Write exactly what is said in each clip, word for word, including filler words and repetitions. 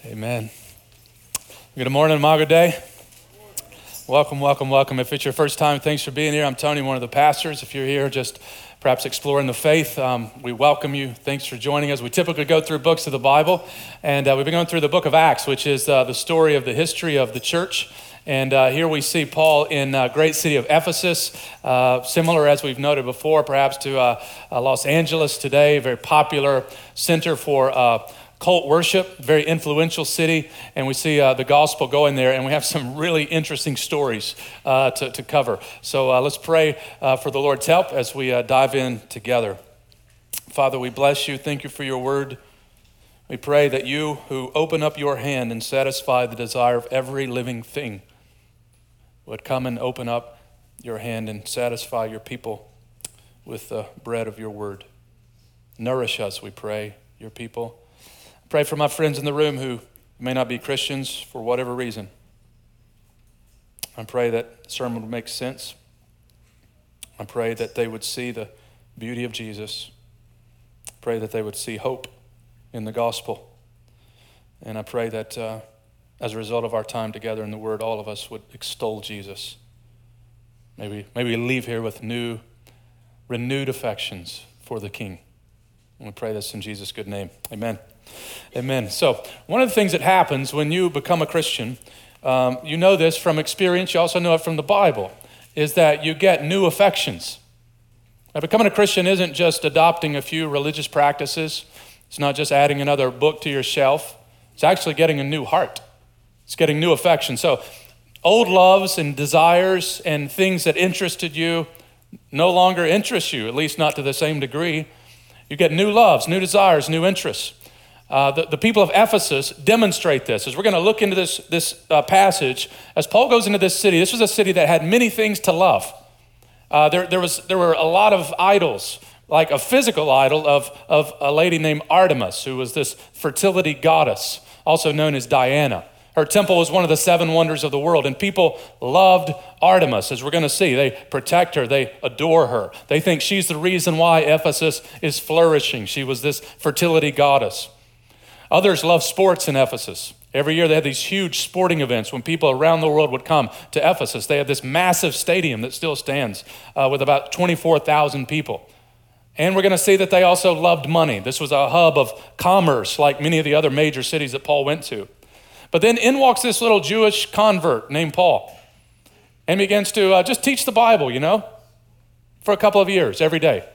Amen. Good morning, Imago Day. Welcome, welcome, welcome. If it's your first time, thanks for being here. I'm Tony, one of the pastors. If you're here just perhaps exploring the faith, um, we welcome you. Thanks for joining us. We typically go through books of the Bible, and uh, we've been going through the book of Acts, which is uh, the story of the history of the church. And uh, here we see Paul in uh, great city of Ephesus, uh, similar as we've noted before, perhaps to uh, uh, Los Angeles today, a very popular center for uh, cult worship, very influential city, and we see uh, the gospel going there, and we have some really interesting stories uh, to, to cover. So uh, let's pray uh, for the Lord's help as we uh, dive in together. Father, we bless you. Thank you for your word. We pray that you who open up your hand and satisfy the desire of every living thing would come and open up your hand and satisfy your people with the bread of your word. Nourish us, we pray, your people. Pray for my friends in the room who may not be Christians for whatever reason. I pray that the sermon would make sense. I pray that they would see the beauty of Jesus. I pray that they would see hope in the gospel. And I pray that uh, as a result of our time together in the Word, all of us would extol Jesus. Maybe, maybe leave here with new, renewed affections for the King. And we pray this in Jesus' good name. Amen. Amen. So one of the things that happens when you become a Christian, um, you know this from experience, you also know it from the Bible, is that you get new affections. Now, becoming a Christian isn't just adopting a few religious practices. It's not just adding another book to your shelf. It's actually getting a new heart. It's getting new affection. So old loves and desires and things that interested you no longer interest you, at least not to the same degree. You get new loves, new desires, new interests. Uh, the, the people of Ephesus demonstrate this. As we're going to look into this, this uh, passage, as Paul goes into this city, this was a city that had many things to love. Uh, there, there, was, there were a lot of idols, like a physical idol of, of a lady named Artemis, who was this fertility goddess, also known as Diana. Her temple was one of the seven wonders of the world, and people loved Artemis, as we're going to see. They protect her. They adore her. They think she's the reason why Ephesus is flourishing. She was this fertility goddess. Others loved sports in Ephesus. Every year they had these huge sporting events when people around the world would come to Ephesus. They had this massive stadium that still stands uh, with about twenty-four thousand people. And we're going to see that they also loved money. This was a hub of commerce like many of the other major cities that Paul went to. But then in walks this little Jewish convert named Paul and begins to uh, just teach the Bible, you know, for a couple of years every day.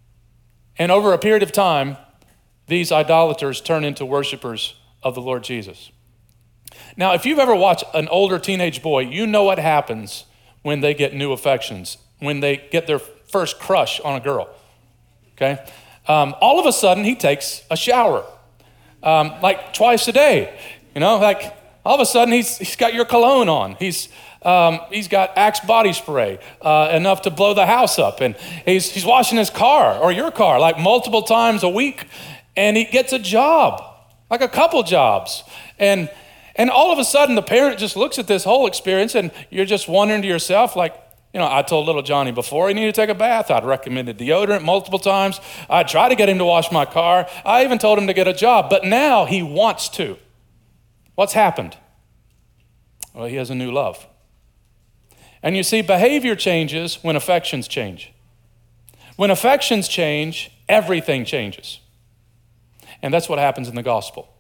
And over a period of time, these idolaters turn into worshipers of the Lord Jesus. Now, if you've ever watched an older teenage boy, you know what happens when they get new affections, when they get their first crush on a girl, okay? Um, all of a sudden, he takes a shower, um, like twice a day. You know, like all of a sudden he's he's got your cologne on. He's um, he's got Axe body spray uh, enough to blow the house up, and he's he's washing his car or your car like multiple times a week, and he gets a job, like a couple jobs, and and all of a sudden the parent just looks at this whole experience, and you're just wondering to yourself, like, you know, I told little Johnny before he needed to take a bath. I'd recommended deodorant multiple times. I tried to get him to wash my car. I even told him to get a job, but now he wants to. What's happened? Well, he has a new love. And you see, behavior changes when affections change. When affections change, everything changes. And that's what happens in the gospel.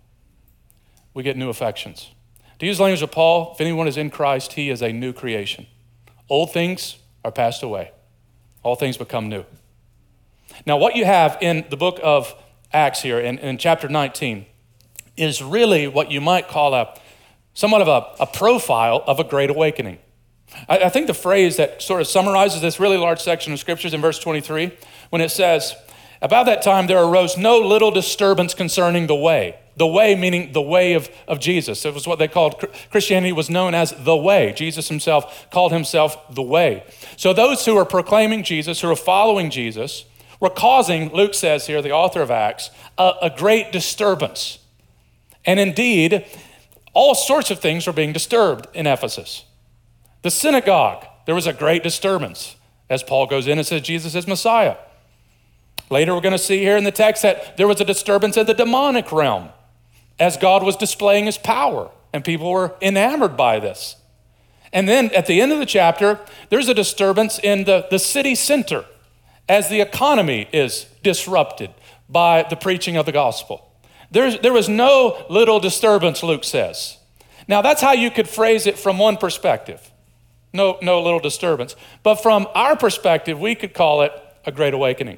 We get new affections. To use the language of Paul, if anyone is in Christ, he is a new creation. Old things are passed away. All things become new. Now, what you have in the book of Acts here, in, in chapter nineteen, is really what you might call a somewhat of a, a profile of a great awakening. I, I think the phrase that sort of summarizes this really large section of scriptures in verse twenty-three, when it says, about that time there arose no little disturbance concerning the way. The way meaning the way of, of Jesus. It was what they called, Christianity was known as the way. Jesus himself called himself the way. So those who are proclaiming Jesus, who are following Jesus, were causing, Luke says here, the author of Acts, a, a great disturbance. And indeed, all sorts of things were being disturbed in Ephesus. The synagogue, there was a great disturbance as Paul goes in and says Jesus is Messiah. Later, we're going to see here in the text that there was a disturbance in the demonic realm. as God was displaying his power, and people were enamored by this. And then at the end of the chapter, there's a disturbance in the, the city center as the economy is disrupted by the preaching of the gospel. There's, there was no little disturbance, Luke says. Now, that's how you could phrase it from one perspective. No, no little disturbance. But from our perspective, we could call it a great awakening.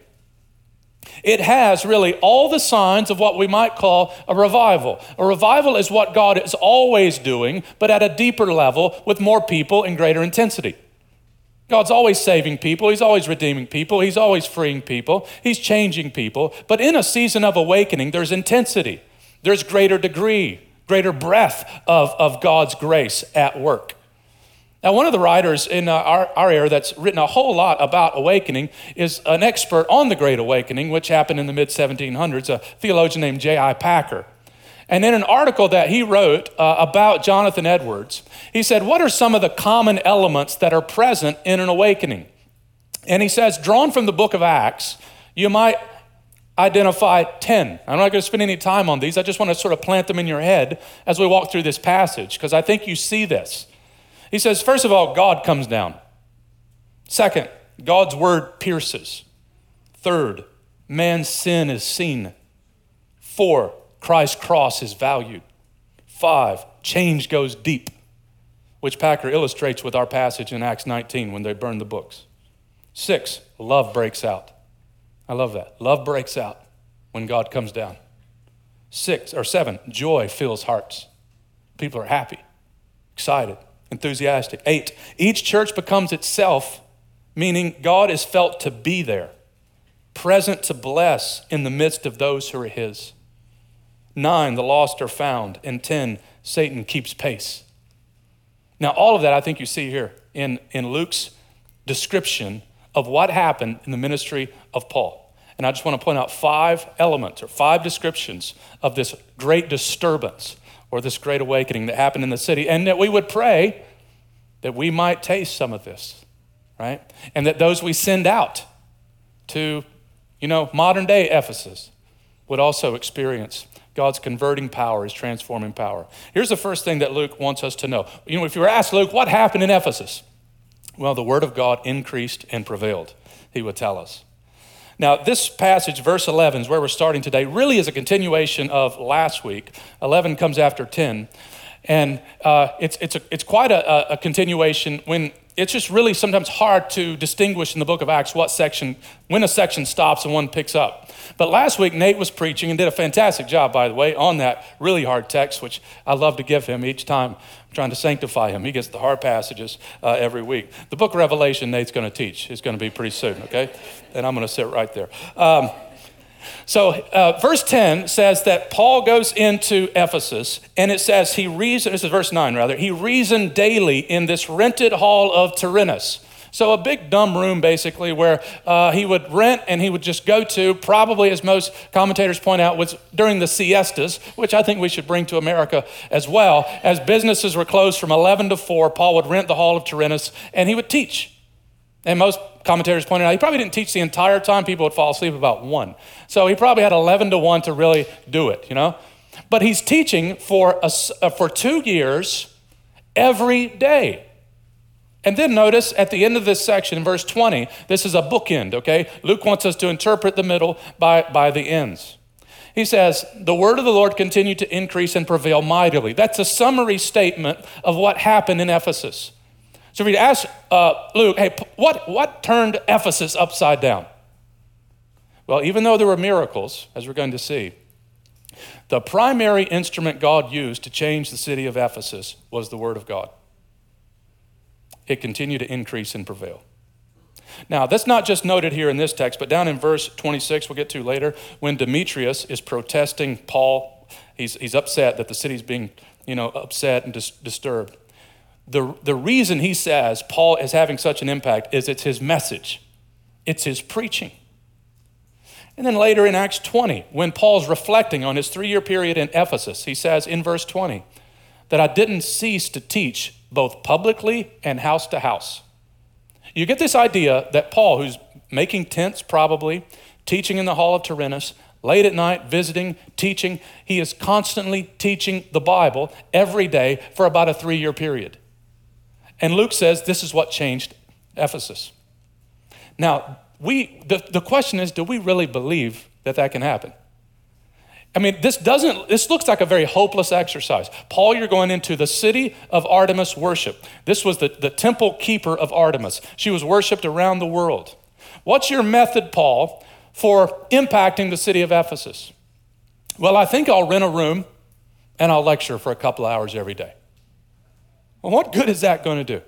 It has really all the signs of what we might call a revival. A revival is what God is always doing, but at a deeper level with more people and greater intensity. God's always saving people. He's always redeeming people. He's always freeing people. He's changing people. But in a season of awakening, there's intensity. There's greater degree, greater breadth of, of God's grace at work. Now, one of the writers in uh, our, our era that's written a whole lot about awakening is an expert on the Great Awakening, which happened in the mid seventeen hundreds, a theologian named J I Packer. And in an article that he wrote uh, about Jonathan Edwards, he said, what are some of the common elements that are present in an awakening? And he says, drawn from the book of Acts, you might identify ten. I'm not going to spend any time on these. I just want to sort of plant them in your head as we walk through this passage, because I think you see this. He says, first of all, God comes down. Second, God's word pierces. Third, man's sin is seen. Four, Christ's cross is valued. Five, change goes deep, which Packer illustrates with our passage in Acts nineteen when they burned the books. Six, love breaks out. I love that. Love breaks out when God comes down. Six or seven, joy fills hearts. People are happy, excited, enthusiastic. Eight, each church becomes itself, meaning God is felt to be there, present to bless in the midst of those who are his. Nine, the lost are found. And ten, Satan keeps pace. Now, all of that I think you see here in, in Luke's description of what happened in the ministry of Paul. And I just want to point out five elements or five descriptions of this great disturbance or this great awakening that happened in the city, and that we would pray that we might taste some of this, right? And that those we send out to, you know, modern day Ephesus would also experience God's converting power, his transforming power. Here's the first thing that Luke wants us to know. You know, if you were asked, Luke, what happened in Ephesus? Well, the word of God increased and prevailed, he would tell us. Now, this passage, verse eleven, is where we're starting today, really is a continuation of last week. eleven comes after ten. And uh, it's it's a, it's quite a, a continuation when it's just really sometimes hard to distinguish in the book of Acts what section, when a section stops and one picks up. But last week, Nate was preaching and did a fantastic job, by the way, on that really hard text, which I love to give him each time I'm trying to sanctify him. He gets the hard passages uh, every week. The book of Revelation, Nate's going to teach. It's going to be pretty soon, okay? And I'm going to sit right there. Um, So uh, verse ten says that Paul goes into Ephesus, and it says he reasoned, this is verse nine rather, he reasoned daily in this rented hall of Tyrannus. So a big dumb room basically where uh, he would rent and he would just go to, probably as most commentators point out, was during the siestas, which I think we should bring to America as well. As businesses were closed from eleven to four, Paul would rent the hall of Tyrannus and he would teach. And most commentators pointed out he probably didn't teach the entire time. People would fall asleep about one. So he probably had eleven to one to really do it, you know. But he's teaching for a, uh, for two years every day. And then notice at the end of this section, in verse twenty, this is a bookend, okay? Luke wants us to interpret the middle by, by the ends. He says, the word of the Lord continued to increase and prevail mightily. That's a summary statement of what happened in Ephesus. So if we ask uh, Luke, hey, what, what turned Ephesus upside down? Well, even though there were miracles, as we're going to see, the primary instrument God used to change the city of Ephesus was the word of God. It continued to increase and prevail. Now, that's not just noted here in this text, but down in verse twenty-six, we'll get to later, when Demetrius is protesting Paul, he's, he's upset that the city's being, you know, upset and dis- disturbed. The, the reason he says Paul is having such an impact is it's his message. It's his preaching. And then later in Acts twenty, when Paul's reflecting on his three-year period in Ephesus, he says in verse twenty, that I didn't cease to teach both publicly and house to house. You get this idea that Paul, who's making tents probably, teaching in the hall of Tyrannus, late at night, visiting, teaching. He is constantly teaching the Bible every day for about a three-year period. And Luke says this is what changed Ephesus. Now, we the, the question is, do we really believe that that can happen? I mean, this doesn't, this looks like a very hopeless exercise. Paul, you're going into the city of Artemis worship. This was the, the temple keeper of Artemis. She was worshiped around the world. What's your method, Paul, for impacting the city of Ephesus? Well, I think I'll rent a room and I'll lecture for a couple hours every day. Well, what good is that going to do?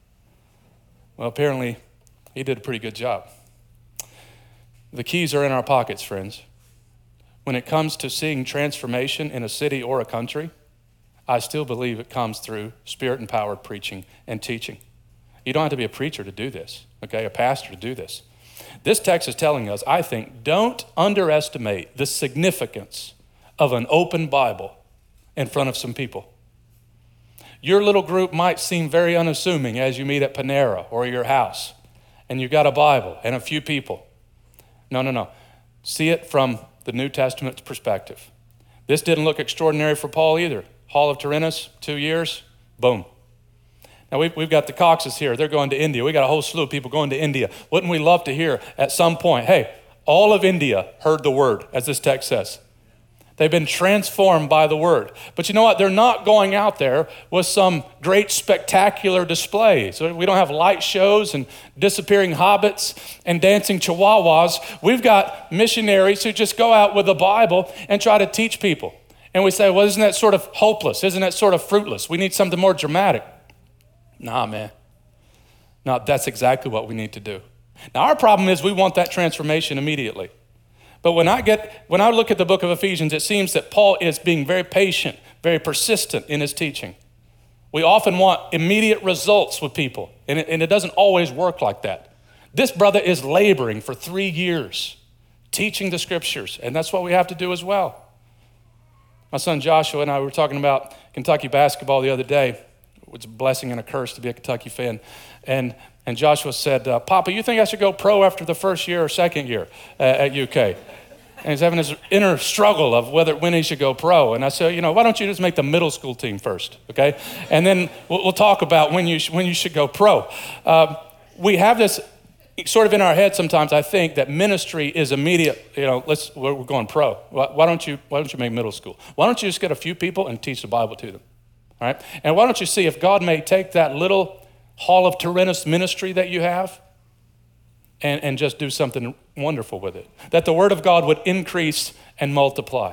Well, apparently he did a pretty good job. The keys are in our pockets, friends. When it comes to seeing transformation in a city or a country, I still believe it comes through Spirit-empowered preaching and teaching. You don't have to be a preacher to do this, okay, a pastor to do this. This text is telling us, I think, don't underestimate the significance of an open Bible in front of some people. Your little group might seem very unassuming as you meet at Panera or your house, and you've got a Bible and a few people. No, no, no. See it from the New Testament perspective. This didn't look extraordinary for Paul either. Hall of Tyrannus, two years, boom. Now we've, we've got the Coxes here. They're going to India. We got a whole slew of people going to India. Wouldn't we love to hear at some point, hey, all of India heard the word, as this text says. They've been transformed by the word. But you know what? They're not going out there with some great spectacular display. So we don't have light shows and disappearing hobbits and dancing chihuahuas. We've got missionaries who just go out with the Bible and try to teach people. And we say, well, isn't that sort of hopeless? Isn't that sort of fruitless? We need something more dramatic. Nah, man. No, that's exactly what we need to do. Now, our problem is we want that transformation immediately. But when I get, when I look at the book of Ephesians, it seems that Paul is being very patient, very persistent in his teaching. We often want immediate results with people, and it, and it doesn't always work like that. This brother is laboring for three years, teaching the scriptures, and that's what we have to do as well. My son Joshua and I were talking about Kentucky basketball the other day. It's a blessing and a curse to be a Kentucky fan. And and Joshua said, uh, Papa, you think I should go pro after the first year or second year uh, at U K? And he's having this inner struggle of whether when he should go pro. And I said, you know, why don't you just make the middle school team first, okay? And then we'll, we'll talk about when you sh- when you should go pro. Um, we have this sort of in our head sometimes, I think, that ministry is immediate. You know, let's we're, we're going pro. Why, why don't you why don't you make middle school? Why don't you just get a few people and teach the Bible to them? All right? And why don't you see if God may take that little Hall of Tyrannus ministry that you have and, and just do something wonderful with it. That the word of God would increase and multiply.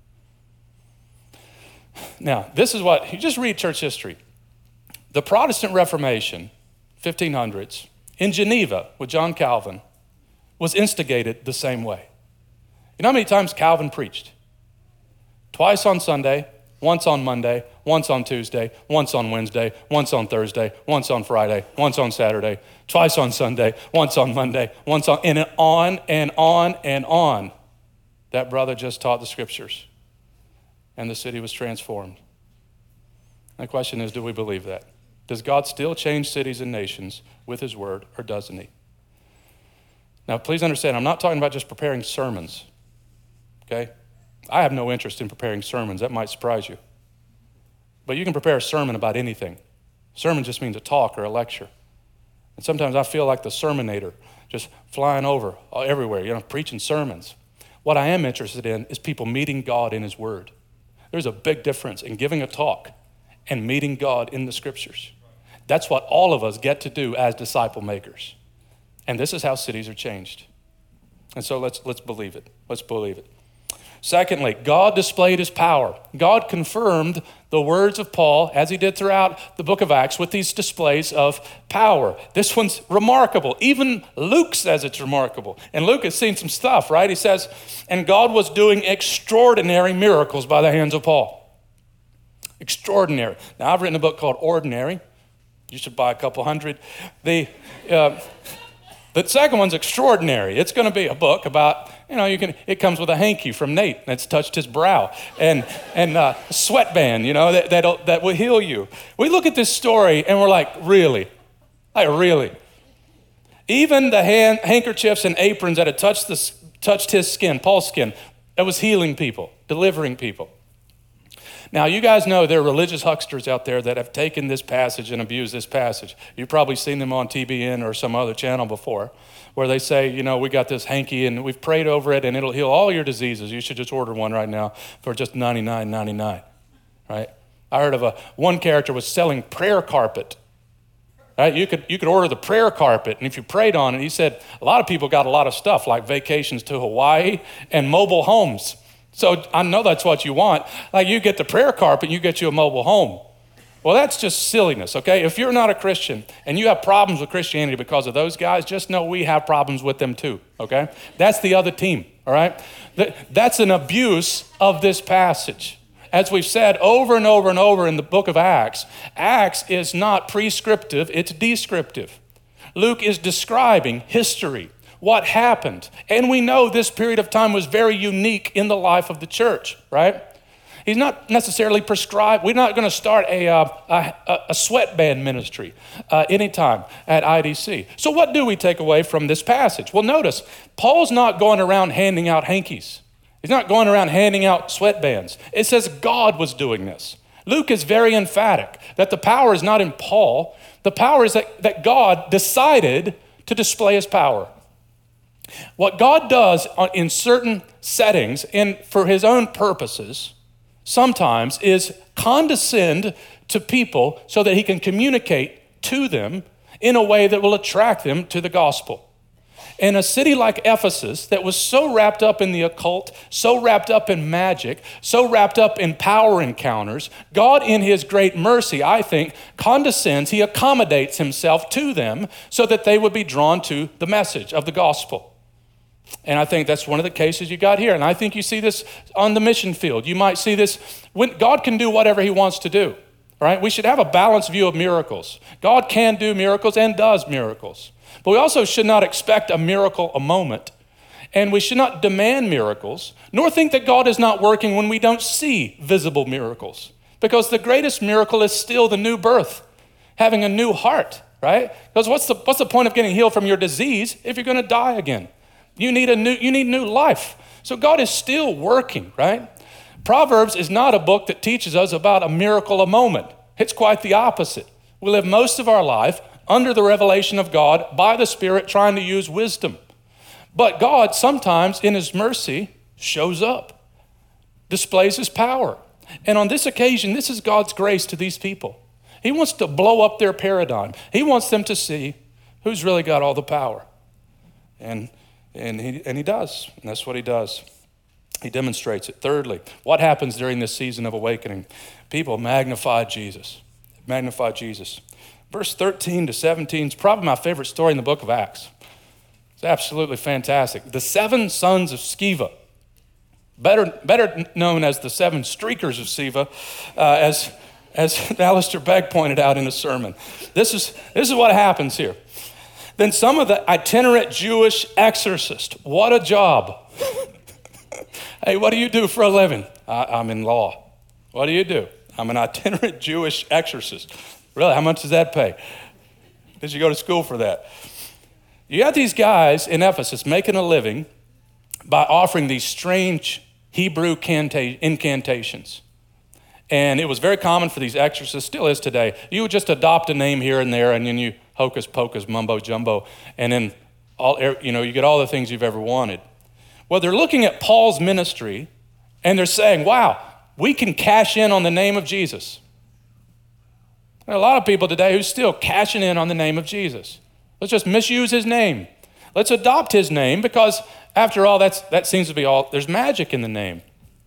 Now, this is what, you just read church history. The Protestant Reformation, fifteen hundreds, in Geneva with John Calvin, was instigated the same way. You know how many times Calvin preached? Twice on Sunday, once on Monday, once on Tuesday, once on Wednesday, once on Thursday, once on Friday, once on Saturday, twice on Sunday, once on Monday, once on, and on and on and on. That brother just taught the scriptures, and the city was transformed. The question is, do we believe that? Does God still change cities and nations with his word, or doesn't he? Now, please understand, I'm not talking about just preparing sermons, okay? I have no interest in preparing sermons. That might surprise you. But you can prepare a sermon about anything. Sermon just means a talk or a lecture. And sometimes I feel like the sermonator, just flying over everywhere, you know, preaching sermons. What I am interested in is people meeting God in his word. There's a big difference in giving a talk and meeting God in the scriptures. That's what all of us get to do as disciple makers. And this is how cities are changed. And so let's let's believe it. Let's believe it. Secondly, God displayed his power. God confirmed the words of Paul, as he did throughout the book of Acts, with these displays of power. This one's remarkable. Even Luke says it's remarkable. And Luke has seen some stuff, right? He says, and God was doing extraordinary miracles by the hands of Paul. Extraordinary. Now, I've written a book called Ordinary. You should buy a couple hundred. The, uh, the second one's Extraordinary. It's going to be a book about, you know, you can. It comes with a hanky from Nate that's touched his brow, and and uh, a sweatband, you know, that that'll, that will heal you. We look at this story and we're like, really? Like, really? Even the hand, handkerchiefs and aprons that had touched, the, touched his skin, Paul's skin, It was healing people, delivering people. Now, you guys know there are religious hucksters out there that have taken this passage and abused this passage. You've probably seen them on T B N or some other channel before, where they say, you know, we got this hanky and we've prayed over it and it'll heal all your diseases. You should just order one right now for just ninety-nine ninety-nine, right? I heard of a one character was selling prayer carpet. Right? You could you could order the prayer carpet, and if you prayed on it, he said a lot of people got a lot of stuff like vacations to Hawaii and mobile homes. So I know that's what you want. Like you get the prayer carpet, you get you a mobile home. Well, that's just silliness, okay? If you're not a Christian and you have problems with Christianity because of those guys, just know we have problems with them too, okay? That's the other team, all right? That's an abuse of this passage. As we've said over and over and over in the book of Acts, Acts is not prescriptive, it's descriptive. Luke is describing history, what happened. And we know this period of time was very unique in the life of the church, right? He's not necessarily prescribed. We're not going to start a, uh, a, a sweatband ministry uh, anytime at I D C. So what do we take away from this passage? Well, notice, Paul's not going around handing out hankies. He's not going around handing out sweatbands. It says God was doing this. Luke is very emphatic that the power is not in Paul. The power is that, that God decided to display his power. What God does in certain settings and for his own purposes sometimes is condescend to people so that he can communicate to them in a way that will attract them to the gospel. In a city like Ephesus that was so wrapped up in the occult, so wrapped up in magic, so wrapped up in power encounters, God in his great mercy, I think, condescends, he accommodates himself to them so that they would be drawn to the message of the gospel. And I think that's one of the cases you got here. And I think you see this on the mission field. You might see this when God can do whatever he wants to do, right? We should have a balanced view of miracles. God can do miracles and does miracles. But we also should not expect a miracle a moment. And we should not demand miracles, nor think that God is not working when we don't see visible miracles. Because the greatest miracle is still the new birth, having a new heart, right? Because what's the, what's the point of getting healed from your disease if you're going to die again? You need a new, you need new life. So God is still working, right? Proverbs is not a book that teaches us about a miracle a moment. It's quite the opposite. We live most of our life under the revelation of God by the Spirit trying to use wisdom. But God sometimes in his mercy shows up, displays his power. And on this occasion, this is God's grace to these people. He wants to blow up their paradigm. He wants them to see who's really got all the power. And And he, and he does, and that's what he does. He demonstrates it. Thirdly, what happens during this season of awakening? People magnify Jesus, magnify Jesus. Verse thirteen to seventeen is probably my favorite story in the book of Acts. It's absolutely fantastic. The seven sons of Sceva, better, better known as the seven streakers of Sceva, uh, as, as Alistair Begg pointed out in a sermon. This is, this is what happens here. Then some of the itinerant Jewish exorcists, what a job. Hey, what do you do for a living? I, I'm in law. What do you do? I'm an itinerant Jewish exorcist. Really, how much does that pay? Did you go to school for that? You got these guys in Ephesus making a living by offering these strange Hebrew canta- incantations. And it was very common for these exorcists, still is today. You would just adopt a name here and there, and then you hocus pocus, mumbo jumbo, and then all you know, you get all the things you've ever wanted. Well, they're looking at Paul's ministry, and they're saying, wow, we can cash in on the name of Jesus. There are a lot of people today who's still cashing in on the name of Jesus. Let's just misuse his name. Let's adopt his name because, after all, that's that seems to be all. There's magic in the name.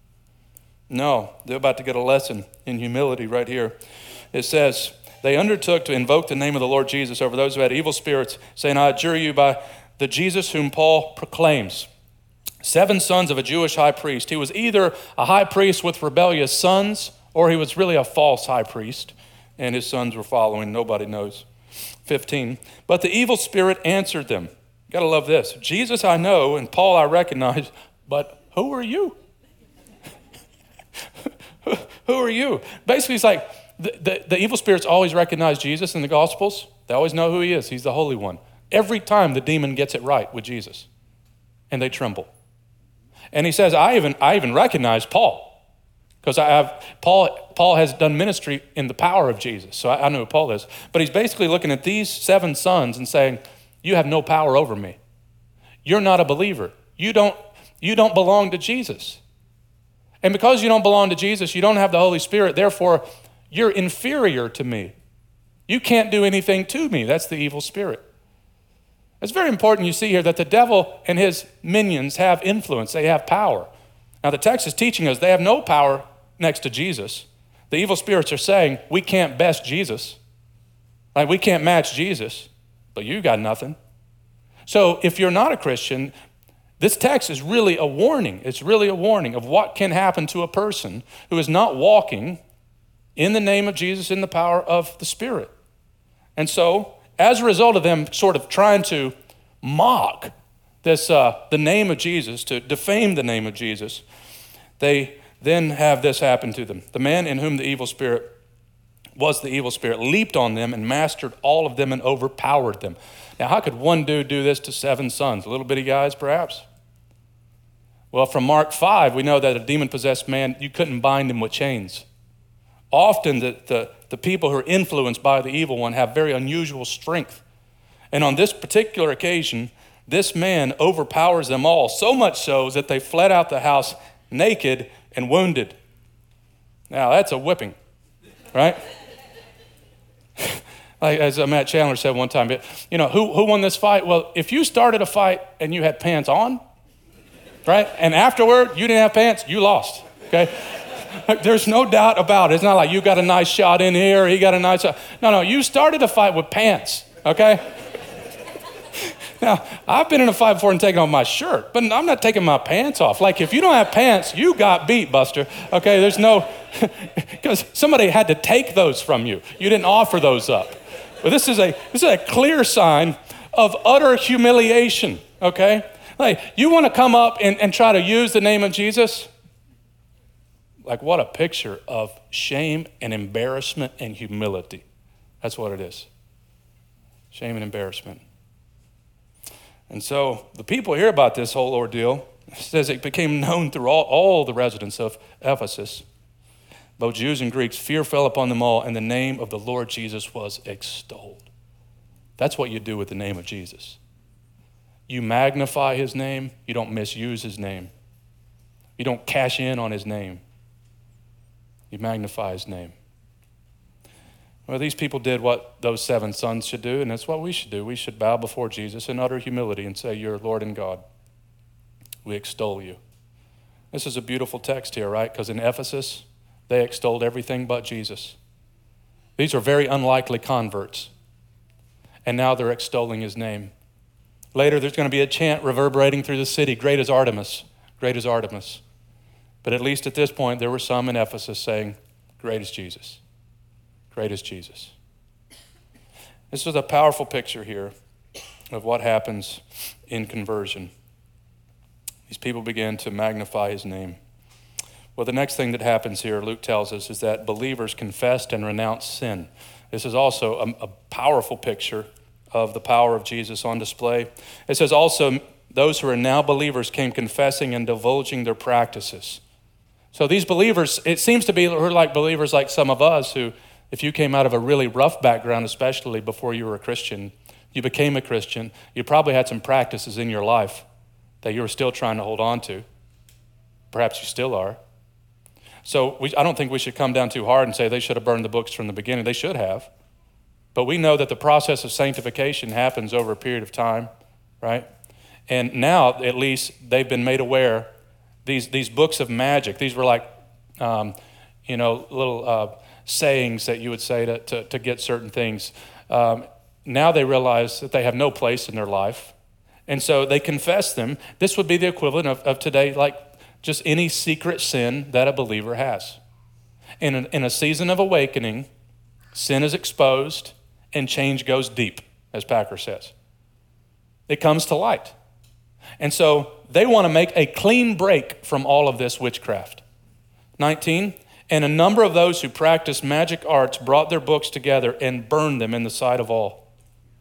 No, they're about to get a lesson in humility right here. It says, they undertook to invoke the name of the Lord Jesus over those who had evil spirits, saying, I adjure you by the Jesus whom Paul proclaims. Seven sons of a Jewish high priest. He was either a high priest with rebellious sons, or he was really a false high priest, and his sons were following. Nobody knows. fifteen. But the evil spirit answered them. You gotta love this. Jesus I know, and Paul I recognize, but who are you? Who are you? Basically, it's like the, the, the evil spirits always recognize Jesus in the Gospels. They always know who he is. He's the Holy One. Every time the demon gets it right with Jesus, and they tremble. And he says, I even, I even recognize Paul. Because I have Paul, Paul has done ministry in the power of Jesus. So I, I know who Paul is. But he's basically looking at these seven sons and saying, you have no power over me. You're not a believer. You don't, you don't belong to Jesus. And because you don't belong to Jesus, you don't have the Holy Spirit. Therefore, you're inferior to me. You can't do anything to me. That's the evil spirit. It's very important you see here that the devil and his minions have influence. They have power. Now, the text is teaching us they have no power next to Jesus. The evil spirits are saying, we can't best Jesus. Like, we can't match Jesus, but you got nothing. So if you're not a Christian, this text is really a warning. It's really a warning of what can happen to a person who is not walking in the name of Jesus, in the power of the Spirit. And so, as a result of them sort of trying to mock this, uh, the name of Jesus, to defame the name of Jesus, they then have this happen to them. The man in whom the evil spirit was the evil spirit leaped on them and mastered all of them and overpowered them. Now, how could one dude do this to seven sons? Little bitty guys, perhaps? Well, from Mark five, we know that a demon-possessed man, you couldn't bind him with chains. Often the, the, the people who are influenced by the evil one have very unusual strength. And on this particular occasion, this man overpowers them all, so much so that they fled out the house naked and wounded. Now, that's a whipping, right? Like, as Matt Chandler said one time, you know, who, who won this fight? Well, if you started a fight and you had pants on, right, and afterward you didn't have pants, you lost, okay? There's no doubt about it. It's not like you got a nice shot in here, he got a nice shot. No, no, you started a fight with pants, okay? Now, I've been in a fight before and taken off my shirt, but I'm not taking my pants off. Like, if you don't have pants, you got beat, Buster. Okay, there's no, because somebody had to take those from you. You didn't offer those up. But this is a this is a clear sign of utter humiliation, okay? Like, you want to come up and, and try to use the name of Jesus? Like, what a picture of shame and embarrassment and humility. That's what it is. Shame and embarrassment. And so the people hear about this whole ordeal. It says it became known through all, all the residents of Ephesus. Both Jews and Greeks, fear fell upon them all, and the name of the Lord Jesus was extolled. That's what you do with the name of Jesus. You magnify his name. You don't misuse his name. You don't cash in on his name. You magnify his name. Well, these people did what those seven sons should do, and that's what we should do. We should bow before Jesus in utter humility and say, you're Lord and God. We extol you. This is a beautiful text here, right? Because in Ephesus, they extolled everything but Jesus. These are very unlikely converts, and now they're extolling his name. Later, there's going to be a chant reverberating through the city, great is Artemis, great is Artemis. But at least at this point, there were some in Ephesus saying, great is Jesus. Great is Jesus. This is a powerful picture here of what happens in conversion. These people began to magnify his name. Well, the next thing that happens here, Luke tells us, is that believers confessed and renounced sin. This is also a, a powerful picture of the power of Jesus on display. It says also, those who are now believers came confessing and divulging their practices. So these believers, it seems to be like believers like some of us who, if you came out of a really rough background, especially before you were a Christian, you became a Christian, you probably had some practices in your life that you were still trying to hold on to. Perhaps you still are. So we, I don't think we should come down too hard and say they should have burned the books from the beginning. They should have. But we know that the process of sanctification happens over a period of time, right? And now, at least, they've been made aware. These, these books of magic, these were like, um, you know, little... Uh, sayings that you would say to, to, to get certain things. Um, now they realize that they have no place in their life. And so they confess them. This would be the equivalent of, of today, like just any secret sin that a believer has. In a, in a season of awakening, sin is exposed and change goes deep, as Packer says. It comes to light. And so they want to make a clean break from all of this witchcraft. nineteen, and a number of those who practiced magic arts brought their books together and burned them in the sight of all.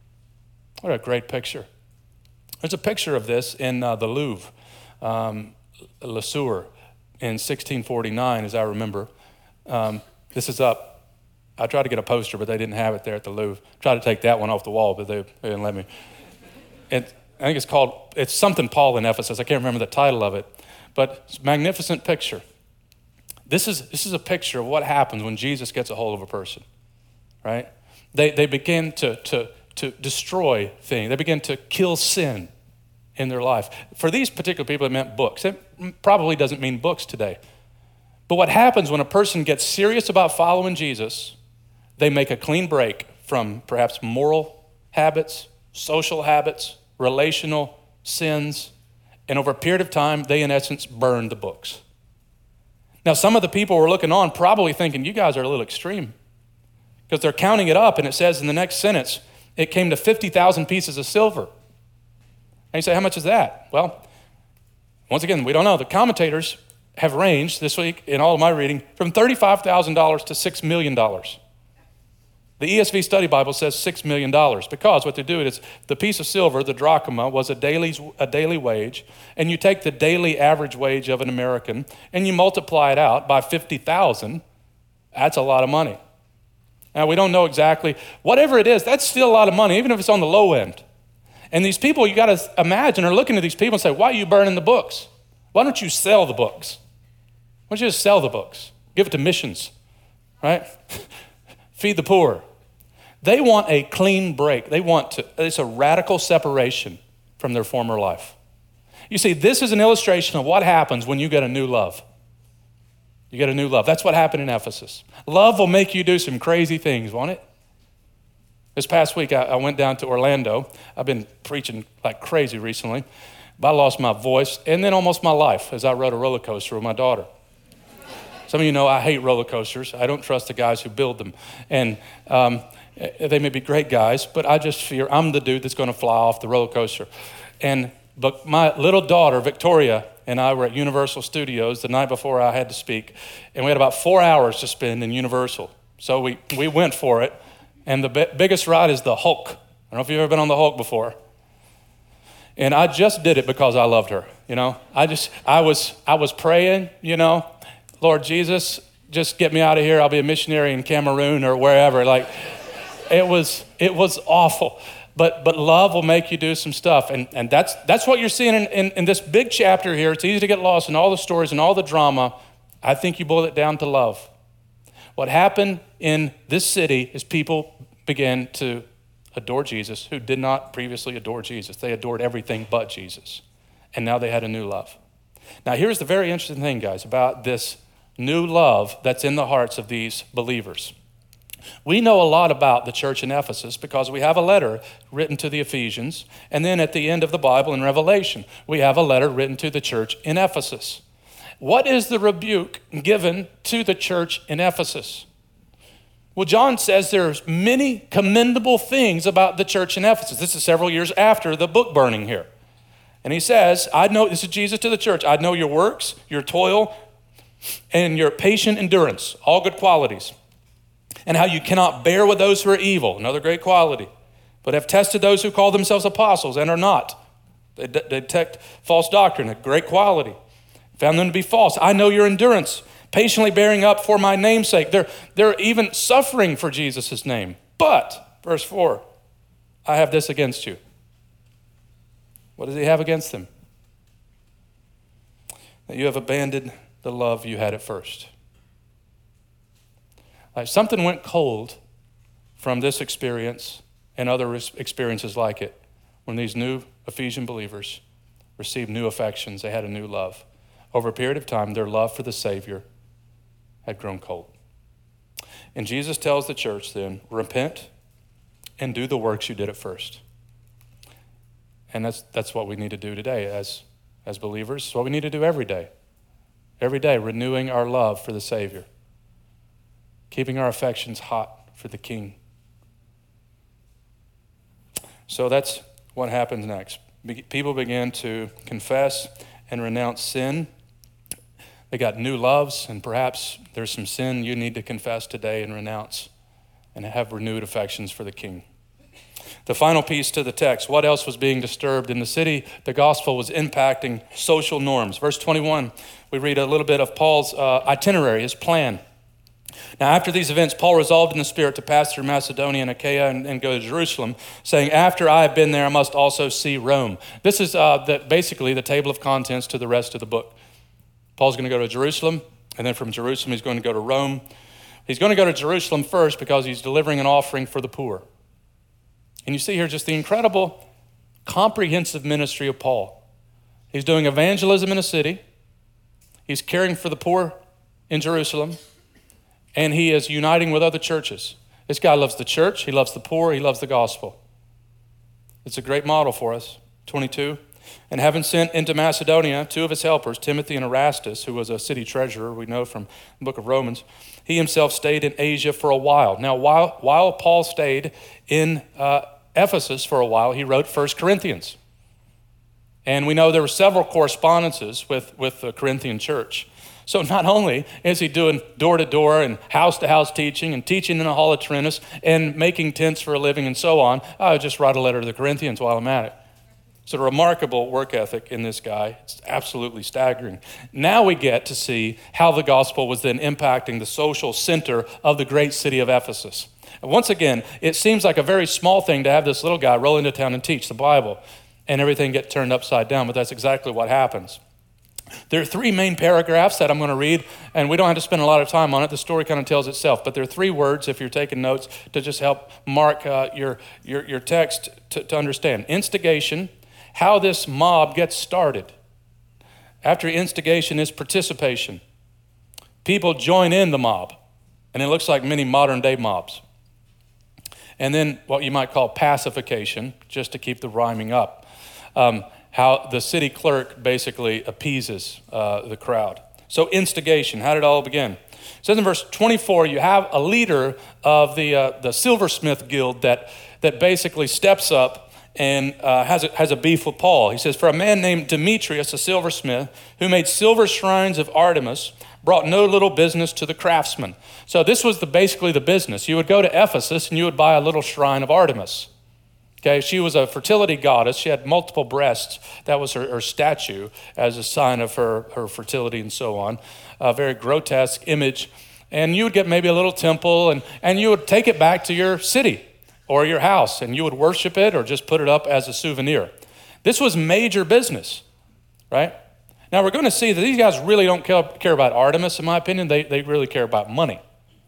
What a great picture. There's a picture of this in uh, the Louvre. Um, Lesueur in sixteen forty-nine, as I remember. Um, this is up. I tried to get a poster, but they didn't have it there at the Louvre. Tried to take that one off the wall, but they, they didn't let me. It, I think it's called, it's something Paul in Ephesus. I can't remember the title of it, but it's a magnificent picture. This is, this is a picture of what happens when Jesus gets a hold of a person, right? They, they begin to, to, to destroy things. They begin to kill sin in their life. For these particular people, it meant books. It probably doesn't mean books today. But what happens when a person gets serious about following Jesus, they make a clean break from perhaps moral habits, social habits, relational sins, and over a period of time, they in essence burn the books. Now, some of the people who are looking on probably thinking, you guys are a little extreme, because they're counting it up, and it says in the next sentence, it came to fifty thousand pieces of silver. And you say, how much is that? Well, once again, we don't know. The commentators have ranged this week in all of my reading from thirty-five thousand dollars to six million dollars. The E S V Study Bible says six million dollars because what they do is the piece of silver, the drachma, was a daily, a daily wage, and you take the daily average wage of an American and you multiply it out by fifty thousand, that's a lot of money. Now, we don't know exactly, whatever it is, that's still a lot of money, even if it's on the low end. And these people, you got to imagine, are looking at these people and say, why are you burning the books? Why don't you sell the books? Why don't you just sell the books? Give it to missions, right? Feed the poor. They want a clean break. They want to, it's a radical separation from their former life. You see, this is an illustration of what happens when you get a new love. You get a new love. That's what happened in Ephesus. Love will make you do some crazy things, won't it? This past week, I, I went down to Orlando. I've been preaching like crazy recently. But I lost my voice and then almost my life as I rode a roller coaster with my daughter. Some of you know I hate roller coasters. I don't trust the guys who build them. And um, they may be great guys, but I just fear I'm the dude that's going to fly off the roller coaster. And but my little daughter, Victoria, and I were at Universal Studios the night before I had to speak, and we had about four hours to spend in Universal. So we, we went for it, and the b- biggest ride is the Hulk. I don't know if you've ever been on the Hulk before. And I just did it because I loved her, you know. I just, I was, I was praying, you know, Lord Jesus, just get me out of here. I'll be a missionary in Cameroon or wherever. Like, it was, it was awful. But but love will make you do some stuff. And, and that's that's what you're seeing in, in, in this big chapter here. It's easy to get lost in all the stories and all the drama. I think you boil it down to love. What happened in this city is people began to adore Jesus who did not previously adore Jesus. They adored everything but Jesus. And now they had a new love. Now here's the very interesting thing, guys, about this new love that's in the hearts of these believers. We know a lot about the church in Ephesus because we have a letter written to the Ephesians, and then at the end of the Bible in Revelation, we have a letter written to the church in Ephesus. What is the rebuke given to the church in Ephesus? Well, John says there's many commendable things about the church in Ephesus. This is several years after the book burning here. And he says, I know, this is Jesus to the church, I know your works, your toil, and your patient endurance, all good qualities. And how you cannot bear with those who are evil, another great quality, but have tested those who call themselves apostles and are not. They, de- they detect false doctrine, a great quality. Found them to be false. I know your endurance, patiently bearing up for my name's sake. They're, they're even suffering for Jesus' name. But, verse four, I have this against you. What does he have against them? That you have abandoned the love you had at first. Like something went cold from this experience and other experiences like it when these new Ephesian believers received new affections. They had a new love. Over a period of time, their love for the Savior had grown cold. And Jesus tells the church then, repent and do the works you did at first. And that's that's what we need to do today as, as believers. It's what we need to do every day. Every day, renewing our love for the Savior. Keeping our affections hot for the King. So that's what happens next. Be- people begin to confess and renounce sin. They got new loves, and perhaps there's some sin you need to confess today and renounce and have renewed affections for the King. The final piece to the text, what else was being disturbed in the city? The gospel was impacting social norms. Verse twenty-one, we read a little bit of Paul's uh, itinerary, his plan. Now, after these events, Paul resolved in the Spirit to pass through Macedonia and Achaia and, and go to Jerusalem, saying, after I have been there, I must also see Rome. This is uh, the, basically the table of contents to the rest of the book. Paul's going to go to Jerusalem, and then from Jerusalem, he's going to go to Rome. He's going to go to Jerusalem first because he's delivering an offering for the poor. And you see here just the incredible, comprehensive ministry of Paul. He's doing evangelism in a city. He's caring for the poor in Jerusalem. And he is uniting with other churches. This guy loves the church. He loves the poor. He loves the gospel. It's a great model for us. twenty-two. And having sent into Macedonia two of his helpers, Timothy and Erastus, who was a city treasurer, we know from the book of Romans, he himself stayed in Asia for a while. Now, while, while Paul stayed in uh, Ephesus for a while, he wrote First Corinthians. And we know there were several correspondences with, with the Corinthian church. So not only is he doing door-to-door and house-to-house teaching and teaching in the hall of Tyrannus and making tents for a living and so on, I'll just write a letter to the Corinthians while I'm at it. It's a remarkable work ethic in this guy. It's absolutely staggering. Now we get to see how the gospel was then impacting the social center of the great city of Ephesus. And once again, it seems like a very small thing to have this little guy roll into town and teach the Bible and everything get turned upside down, but that's exactly what happens. There are three main paragraphs that I'm going to read, and we don't have to spend a lot of time on it. The story kind of tells itself, but there are three words, if you're taking notes, to just help mark uh, your, your, your text to, to understand. Instigation, how this mob gets started. After instigation is participation. People join in the mob, and it looks like many modern day mobs. And then what you might call pacification, just to keep the rhyming up. Um, how the city clerk basically appeases uh, the crowd. So instigation, how did it all begin? It says in verse twenty-four, you have a leader of the uh, the silversmith guild that, that basically steps up and uh, has, a, has a beef with Paul. He says, for a man named Demetrius, a silversmith, who made silver shrines of Artemis, brought no little business to the craftsmen. So this was the, basically the business. You would go to Ephesus and you would buy a little shrine of Artemis. Okay, she was a fertility goddess. She had multiple breasts. That was her, her statue as a sign of her, her fertility and so on. A very grotesque image. And you would get maybe a little temple and, and you would take it back to your city or your house and you would worship it or just put it up as a souvenir. This was major business, right? Now we're going to see that these guys really don't care, care about Artemis, in my opinion. They, they really care about money.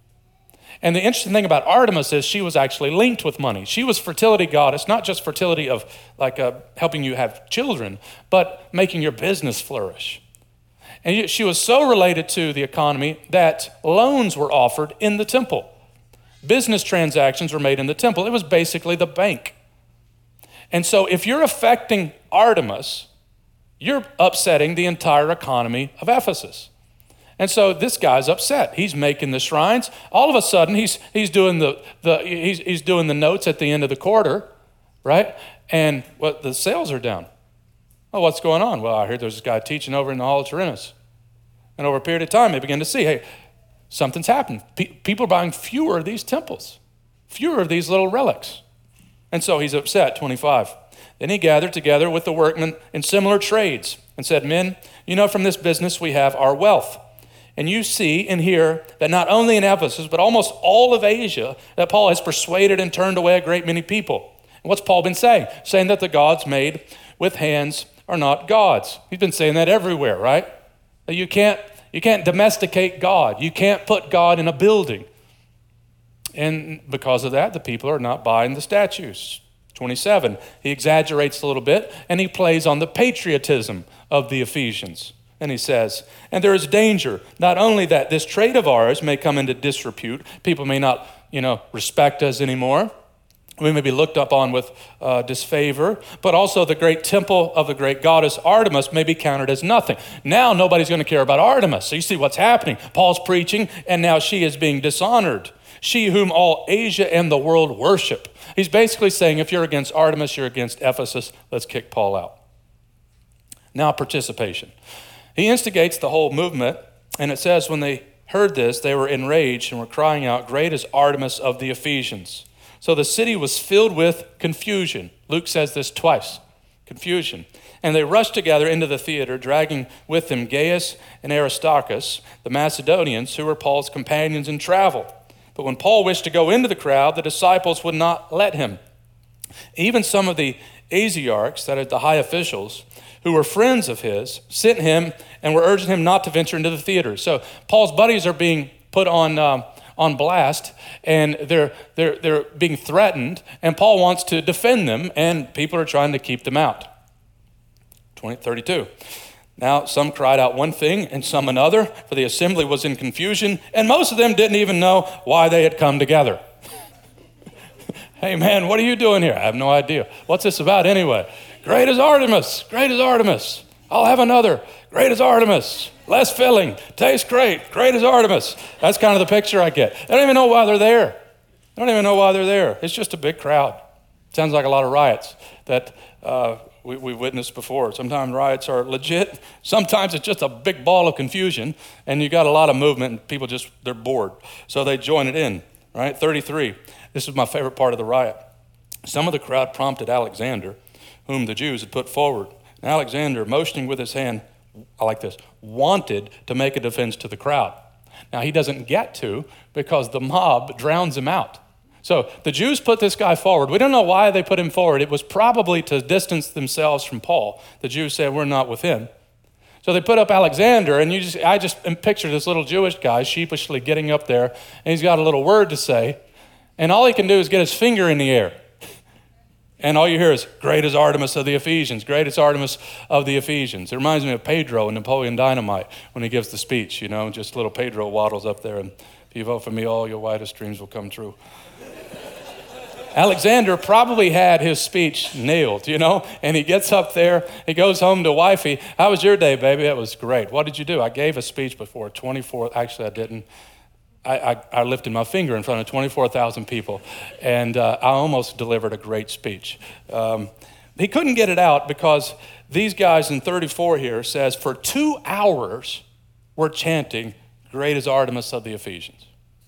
And the interesting thing about Artemis is she was actually linked with money. She was fertility goddess, not just fertility of like uh, helping you have children, but making your business flourish. And she was so related to the economy that loans were offered in the temple. Business transactions were made in the temple. It was basically the bank. And so if you're affecting Artemis, you're upsetting the entire economy of Ephesus. And so this guy's upset. He's making the shrines. All of a sudden, he's he's doing the the he's he's doing the notes at the end of the quarter, right? And what the sales are down. Oh, what's going on? Well, I heard there's this guy teaching over in the hall of Tyrannus. And over a period of time, they begin to see, hey, something's happened. Pe- people are buying fewer of these temples, fewer of these little relics. And so he's upset, twenty-five. Then he gathered together with the workmen in similar trades and said, men, you know from this business we have our wealth. And you see and hear that not only in Ephesus, but almost all of Asia, that Paul has persuaded and turned away a great many people. And what's Paul been saying? Saying that the gods made with hands are not gods. He's been saying that everywhere, right? That you can't, you can't domesticate God. You can't put God in a building. And because of that, the people are not buying the statues. twenty-seven, he exaggerates a little bit and he plays on the patriotism of the Ephesians. And he says, and there is danger, not only that this trade of ours may come into disrepute, people may not, you know, respect us anymore, we may be looked upon with uh, disfavor, but also the great temple of the great goddess Artemis may be counted as nothing. Now nobody's going to care about Artemis. So you see what's happening. Paul's preaching, and now she is being dishonored. She whom all Asia and the world worship. He's basically saying, if you're against Artemis, you're against Ephesus. Let's kick Paul out. Now participation. He instigates the whole movement, and it says when they heard this, they were enraged and were crying out, great is Artemis of the Ephesians. So the city was filled with confusion. Luke says this twice, confusion. And they rushed together into the theater, dragging with them Gaius and Aristarchus, the Macedonians, who were Paul's companions in travel. But when Paul wished to go into the crowd, the disciples would not let him. Even some of the Asiarchs, that is the high officials, who were friends of his, sent him and were urging him not to venture into the theater. So Paul's buddies are being put on um, on blast, and they're they're they're being threatened, and Paul wants to defend them, and people are trying to keep them out. twenty, thirty-two. Now some cried out one thing and some another, for the assembly was in confusion, and most of them didn't even know why they had come together. Hey man, what are you doing here? I have no idea. What's this about anyway? Great is Artemis, great is Artemis. I'll have another. Great is Artemis. Less filling, tastes great. Great is Artemis. That's kind of the picture I get. They don't even know why they're there. They don't even know why they're there. It's just a big crowd. Sounds like a lot of riots that uh, we, we've witnessed before. Sometimes riots are legit. Sometimes it's just a big ball of confusion, and you got a lot of movement, and people just, they're bored. So they join it in, right? thirty-three. This is my favorite part of the riot. Some of the crowd prompted Alexander, whom the Jews had put forward. And Alexander, motioning with his hand, I like this, wanted to make a defense to the crowd. Now, he doesn't get to because the mob drowns him out. So the Jews put this guy forward. We don't know why they put him forward. It was probably to distance themselves from Paul. The Jews said, we're not with him. So they put up Alexander, and you just I just picture this little Jewish guy sheepishly getting up there, and he's got a little word to say, and all he can do is get his finger in the air. And all you hear is, great is Artemis of the Ephesians, great is Artemis of the Ephesians. It reminds me of Pedro in Napoleon Dynamite when he gives the speech, you know, just little Pedro waddles up there, and if you vote for me, all your wildest dreams will come true. Alexander probably had his speech nailed, you know, and he gets up there, he goes home to wifey. How was your day, baby? It was great. What did you do? I gave a speech before twenty-four, actually I didn't. I, I, I lifted my finger in front of twenty-four thousand people, and uh, I almost delivered a great speech. Um, he couldn't get it out because these guys in thirty-four here says, for two hours, we're chanting, great is Artemis of the Ephesians.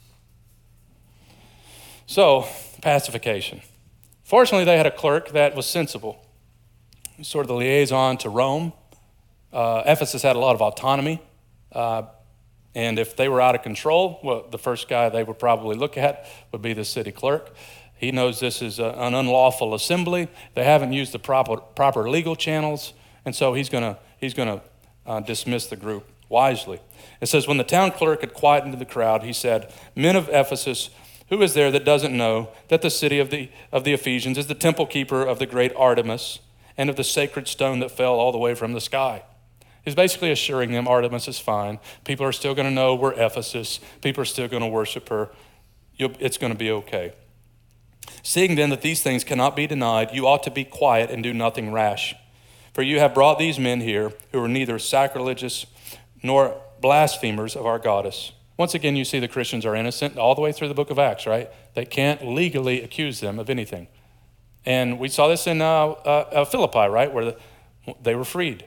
So, pacification. Fortunately, they had a clerk that was sensible. He was sort of the liaison to Rome. Uh, Ephesus had a lot of autonomy. Uh, And if they were out of control, well, the first guy they would probably look at would be the city clerk. He knows this is a, an unlawful assembly. They haven't used the proper proper legal channels, and so he's going to he's going to uh, dismiss the group wisely. It says, when the town clerk had quietened the crowd, he said, men of Ephesus, who is there that doesn't know that the city of the of the Ephesians is the temple keeper of the great Artemis and of the sacred stone that fell all the way from the sky? He's basically assuring them Artemis is fine. People are still going to know we're Ephesus. People are still going to worship her. You'll, it's going to be okay. Seeing then that these things cannot be denied, you ought to be quiet and do nothing rash. For you have brought these men here who are neither sacrilegious nor blasphemers of our goddess. Once again, you see the Christians are innocent all the way through the book of Acts, right? They can't legally accuse them of anything. And we saw this in uh, uh, Philippi, right, where the, they were freed.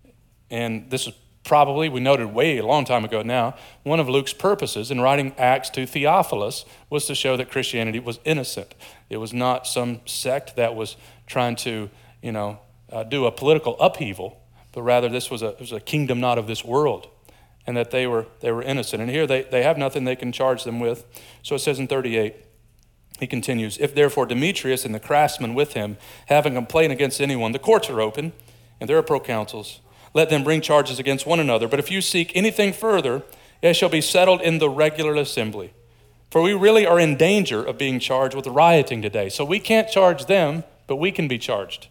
And this is probably, we noted way a long time ago now, one of Luke's purposes in writing Acts to Theophilus was to show that Christianity was innocent. It was not some sect that was trying to, you know, uh, do a political upheaval, but rather this was a, it was a kingdom not of this world, and that they were they were innocent. And here they, they have nothing they can charge them with. So it says in thirty-eight, he continues, if therefore Demetrius and the craftsmen with him have a complaint against anyone, the courts are open, and there are proconsuls. Let them bring charges against one another. But if you seek anything further, it shall be settled in the regular assembly. For we really are in danger of being charged with rioting today. So we can't charge them, but we can be charged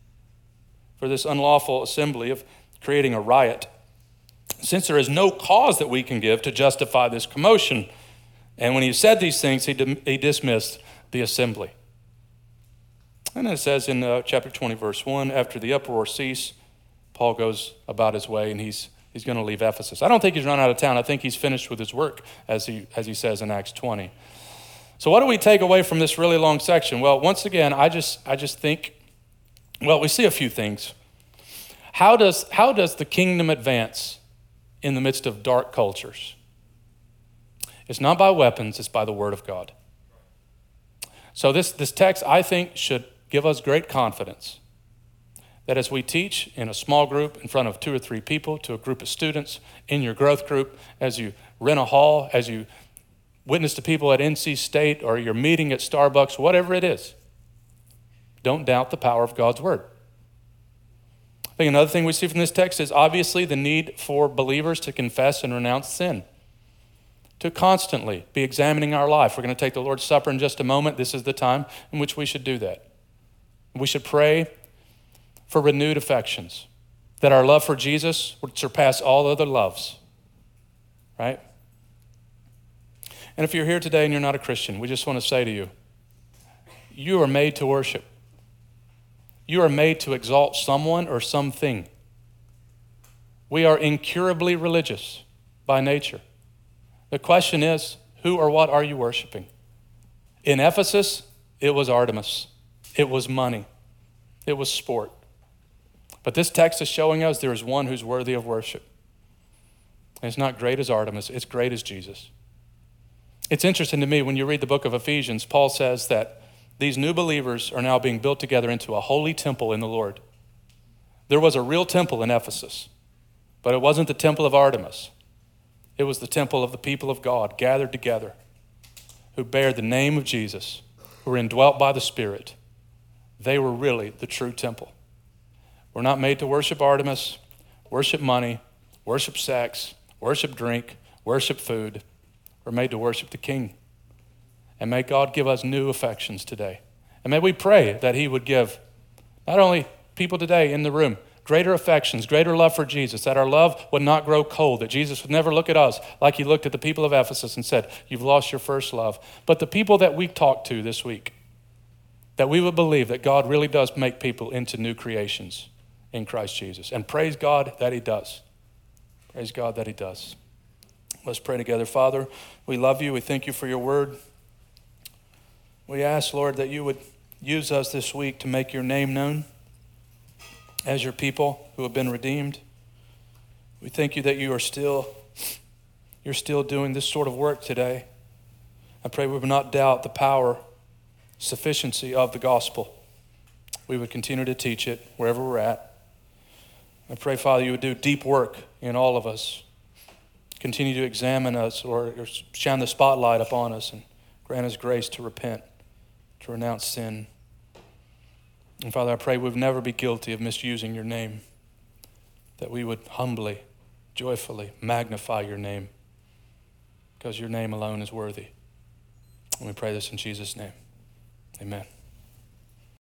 for this unlawful assembly of creating a riot, since there is no cause that we can give to justify this commotion. And when he said these things, he, dim- he dismissed the assembly. And it says in uh, chapter twenty, verse one, after the uproar ceased, Paul goes about his way, and he's he's going to leave Ephesus. I don't think he's run out of town. I think he's finished with his work, as he as he says in Acts twenty. So what do we take away from this really long section? Well, once again, I just I just think, well, we see a few things. How does how does the kingdom advance in the midst of dark cultures? It's not by weapons, it's by the word of God. So this, this text, I think, should give us great confidence that as we teach in a small group in front of two or three people to a group of students, in your growth group, as you rent a hall, as you witness to people at N C State or your meeting at Starbucks, whatever it is, don't doubt the power of God's word. I think another thing we see from this text is obviously the need for believers to confess and renounce sin, to constantly be examining our life. We're going to take the Lord's Supper in just a moment. This is the time in which we should do that. We should pray for renewed affections, that our love for Jesus would surpass all other loves, right? And if you're here today and you're not a Christian, we just want to say to you, you are made to worship. You are made to exalt someone or something. We are incurably religious by nature. The question is, who or what are you worshiping? In Ephesus, it was Artemis. It was money. It was sport. But this text is showing us there is one who's worthy of worship. And it's not great as Artemis, it's great as Jesus. It's interesting to me when you read the book of Ephesians, Paul says that these new believers are now being built together into a holy temple in the Lord. There was a real temple in Ephesus, but it wasn't the temple of Artemis. It was the temple of the people of God gathered together who bear the name of Jesus, who were indwelt by the Spirit. They were really the true temple. We're not made to worship Artemis, worship money, worship sex, worship drink, worship food. We're made to worship the King. And may God give us new affections today. And may we pray that he would give not only people today in the room greater affections, greater love for Jesus, that our love would not grow cold, that Jesus would never look at us like he looked at the people of Ephesus and said, you've lost your first love. But the people that we talked to this week, that we would believe that God really does make people into new creations in Christ Jesus. And praise God that he does. Praise God that he does. Let's pray together. Father, we love you. We thank you for your word. We ask, Lord, that you would use us this week to make your name known as your people who have been redeemed. We thank you that you are still, you're still doing this sort of work today. I pray we would not doubt the power, sufficiency of the gospel. We would continue to teach it wherever we're at. I pray, Father, you would do deep work in all of us. Continue to examine us or, or shine the spotlight upon us and grant us grace to repent, to renounce sin. And Father, I pray we would never be guilty of misusing your name, that we would humbly, joyfully magnify your name, because your name alone is worthy. And we pray this in Jesus' name. Amen.